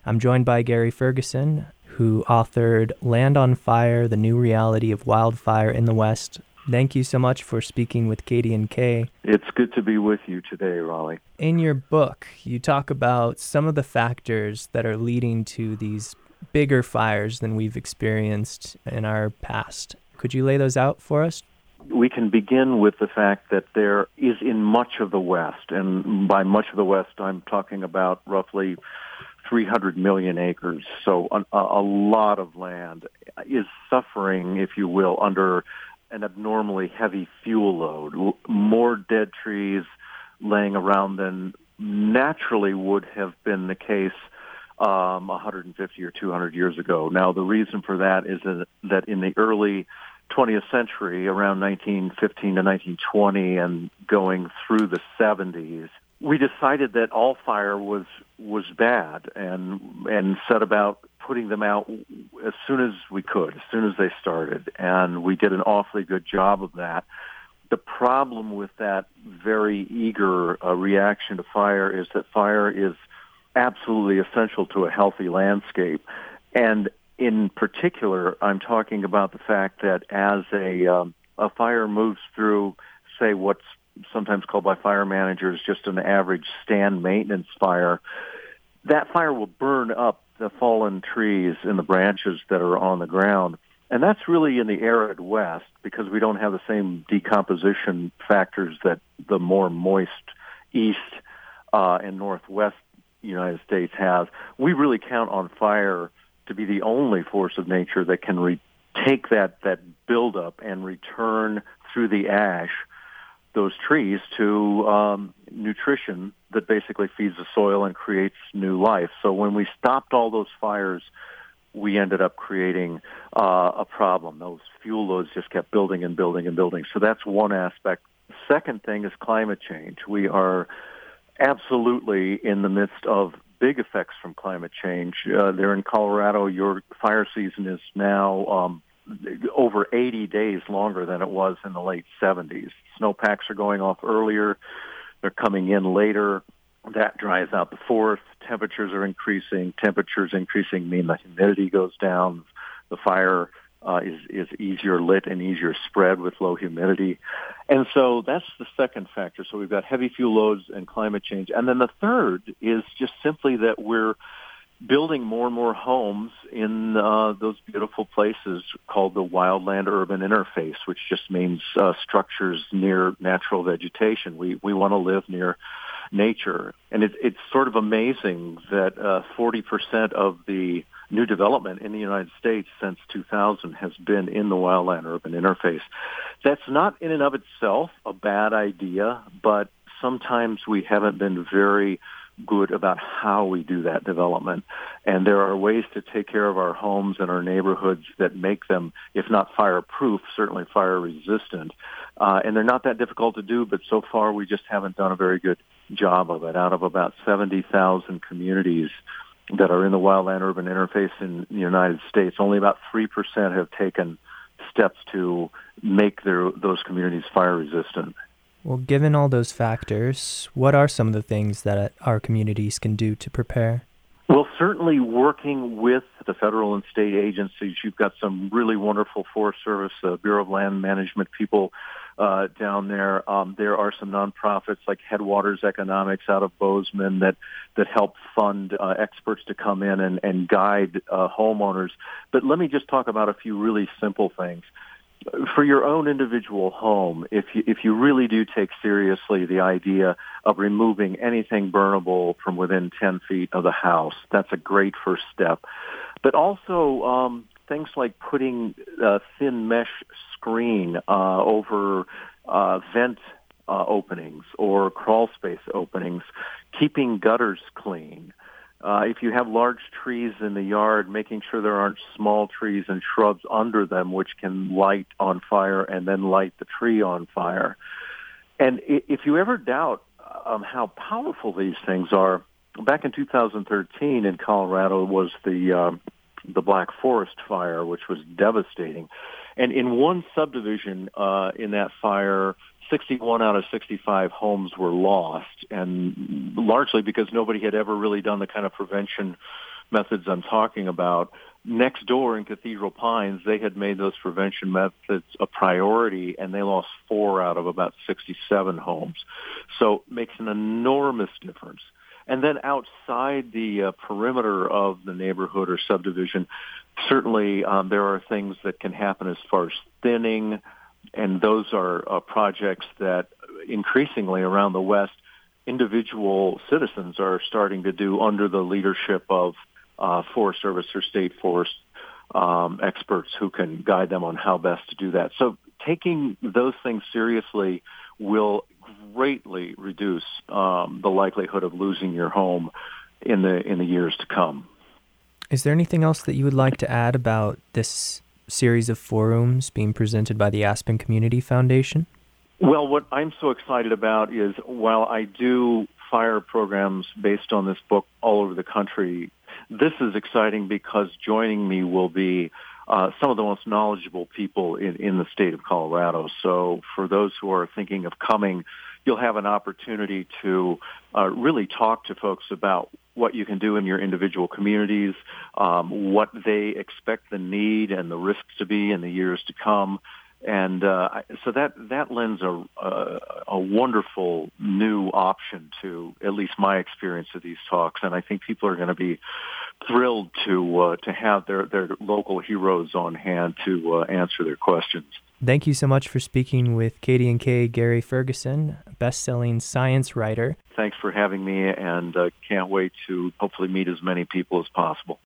I'm joined by Gary Ferguson, who authored Land on Fire, The New Reality of Wildfire in the West. Thank you so much for speaking with Katie and Kay. It's good to be with you today, Raleigh. In your book, you talk about some of the factors that are leading to these bigger fires than we've experienced in our past. Could you lay those out for us? We can begin with the fact that there is in much of the West, and by much of the West, I'm talking about roughly 300 million acres, so a lot of land is suffering, if you will, under an abnormally heavy fuel load. More dead trees laying around than naturally would have been the case 150 or 200 years ago. Now, the reason for that is that in the early 20th century, around 1915 to 1920 and going through the 70s, we decided that all fire was bad and set about putting them out as soon as we could, as soon as they started. And we did an awfully good job of that. The problem with that very eager reaction to fire is that fire is absolutely essential to a healthy landscape. And in particular, I'm talking about the fact that as a fire moves through, say, what's sometimes called by fire managers just an average stand maintenance fire, that fire will burn up the fallen trees and the branches that are on the ground. And that's really in the arid West because we don't have the same decomposition factors that the more moist East and Northwest United States has. We really count on fire to be the only force of nature that can take that buildup and return through the ash those trees to nutrition that basically feeds the soil and creates new life. So when we stopped all those fires, we ended up creating a problem. Those fuel loads just kept building and building and building. So that's one aspect. The second thing is climate change. We are absolutely in the midst of big effects from climate change. There in Colorado, your fire season is now over 80 days longer than it was in the late 70s. Snowpacks are going off earlier. They're coming in later. That dries out the forest. Temperatures are increasing. Temperatures increasing mean the humidity goes down. The fire is easier lit and easier spread with low humidity. And so that's the second factor. So we've got heavy fuel loads and climate change. And then the third is just simply that we're building more and more homes in those beautiful places called the wildland-urban interface, which just means structures near natural vegetation. We want to live near nature. And it's sort of amazing that 40% of the new development in the United States since 2000 has been in the wildland-urban interface. That's not in and of itself a bad idea, but sometimes we haven't been very good about how we do that development. And there are ways to take care of our homes and our neighborhoods that make them, if not fireproof, certainly fire resistant. And they're not that difficult to do, but so far we just haven't done a very good job of it. Out of about 70,000 communities that are in the wildland-urban interface in the United States, only about 3% have taken steps to make those communities fire resistant. Well, given all those factors, what are some of the things that our communities can do to prepare? Well, certainly working with the federal and state agencies. You've got some really wonderful Forest Service, Bureau of Land Management people down there. There are some nonprofits like Headwaters Economics out of Bozeman that help fund experts to come in and guide homeowners. But let me just talk about a few really simple things. For your own individual home, if you really do take seriously the idea of removing anything burnable from within 10 feet of the house, that's a great first step. But also things like putting a thin mesh screen over vent openings or crawl space openings, keeping gutters clean. If you have large trees in the yard, making sure there aren't small trees and shrubs under them which can light on fire and then light the tree on fire. And if you ever doubt how powerful these things are, back in 2013 in Colorado was the Black Forest fire, which was devastating. And in one subdivision in that fire, 61 out of 65 homes were lost, and largely because nobody had ever really done the kind of prevention methods I'm talking about. Next door in Cathedral Pines, they had made those prevention methods a priority, and they lost 4 out of about 67 homes. So it makes an enormous difference. And then outside the perimeter of the neighborhood or subdivision, certainly there are things that can happen as far as thinning, and those are projects that increasingly around the West, individual citizens are starting to do under the leadership of Forest Service or state forest experts who can guide them on how best to do that. So taking those things seriously will greatly reduce the likelihood of losing your home in the years to come. Is there anything else that you would like to add about this series of forums being presented by the Aspen Community Foundation? Well, what I'm so excited about is while I do fire programs based on this book all over the country, this is exciting because joining me will be some of the most knowledgeable people in the state of Colorado. So for those who are thinking of coming, you'll have an opportunity to really talk to folks about what you can do in your individual communities, what they expect the need and the risks to be in the years to come. And so that lends a wonderful new option to at least my experience of these talks. And I think people are going to be thrilled to have their local heroes on hand to answer their questions. Thank you so much for speaking with KDNK Gary Ferguson, best-selling science writer. Thanks for having me, and can't wait to hopefully meet as many people as possible.